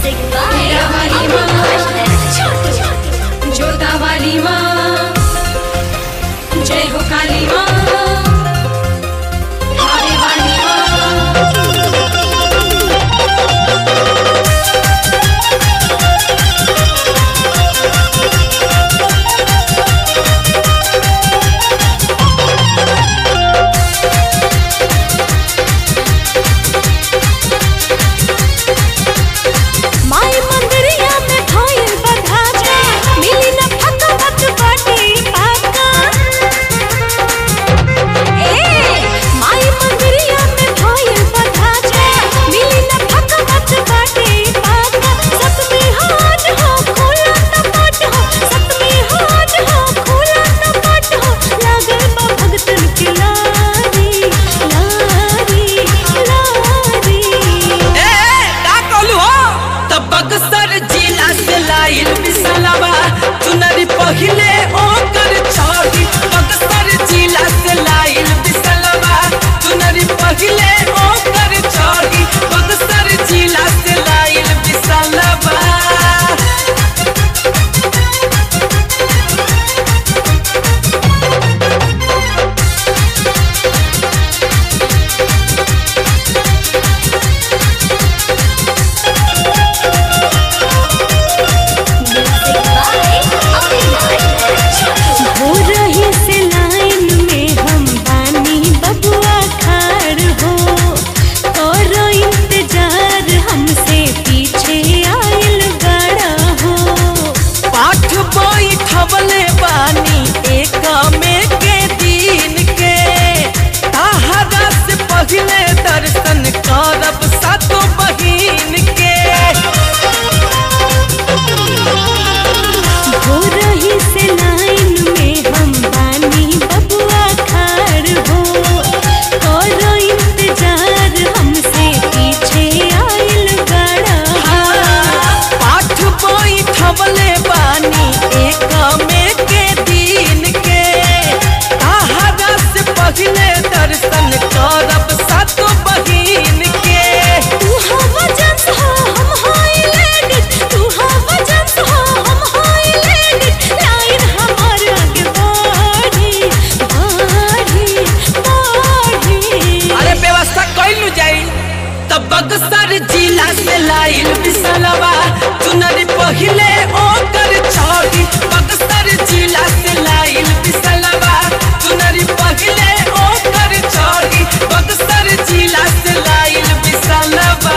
जोता वाली माँ जय हो काली माँ आने वाली पहिले ओकर चौड़ी बक्सर जिला से लाइल बिसलवा चुनरी पहिले ओकर चौड़ी बक्सर जिला से लाइल बिसलवा खबले बानी एक में के दिन के ताहरा से पहले दर्शन करब सातो बहिन के हो रही से लाइन में हम बानी बबुआ खाड़ हो करो इंतजार हमसे पीछे आइल बड़ा पाठ बोई खबले बानी एक में के दिन के ताहरा से पहले दर्शन करब सातो बहिन के तू हवा जंस हो हम हाई लेडीज तू हवा जंस हो हम हाई लेडीज लाइन हमार आगे बढ़ी बढ़ी बढ़ी अरे व्यवस्था कइल जाई तब बक्सर जिला से लाइल बिसलवा चुनरी पहिले ओकर चौड़ी बक्सर जिला से लाइल बिसलवा चुनरी पहिले ओकर चौड़ी बक्सर जिला से लाइल बिसलवा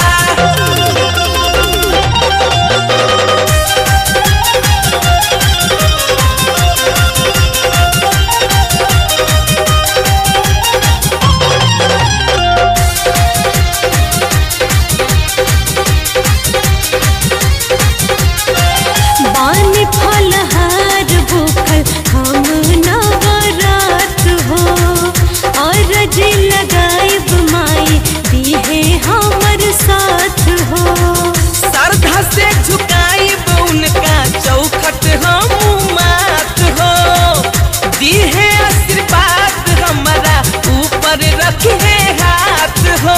बानी फलहार भूखल हम नवरात हो और जी लगाइब माई दीहे हमर साथ हो श्रद्धा से झुकाइब उनका चौखट हम मात हो दीहे आशीर्वाद हमारा ऊपर रखे हाथ हो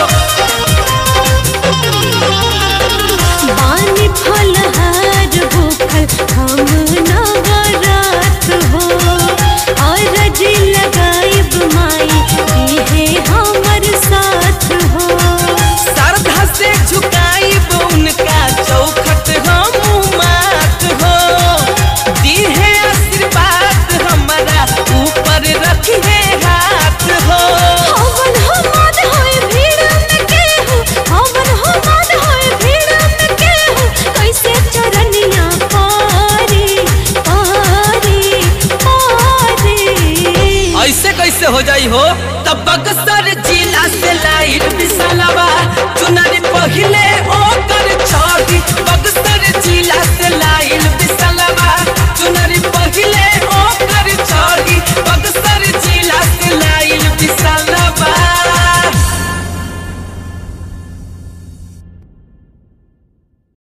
बानी फलहार भूखल हम नवरात हो और जी लगाइब माई दीहे हमर साथ हो श्रद्धा से झुकाइब उनका चौखट हम मात हो दीहे आशीर्वाद हमारा ऊपर रखे हाथ हो हवन हमाद होए भीड़ में केहू हवन हमाद होए भीड़ में केहू कैसे चरनिया पारी पारी पारी ऐसे कैसे हो जाई हो तब बक्सर जिला से लाइल बिसलवा चुनरी पहिले